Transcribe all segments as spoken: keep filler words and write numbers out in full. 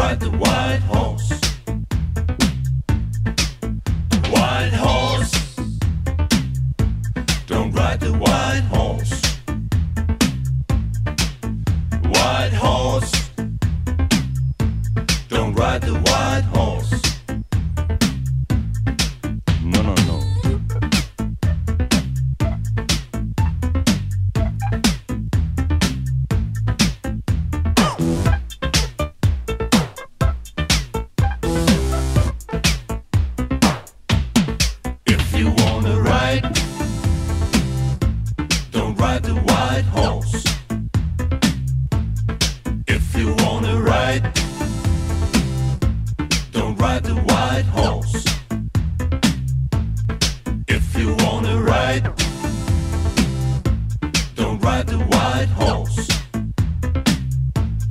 ride the white horse. White horse. Don't ride the white horse. White horse. Don't ride the white horse. No, no, no. If you wanna ride, don't ride the white horse. If you wanna ride, don't ride the white horse. If you wanna ride, don't ride the white horse.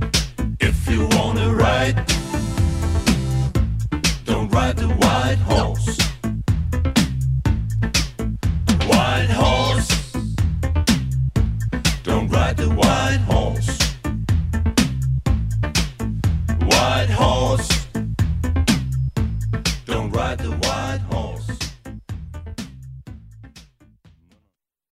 If you wanna ride, don't ride the white horse.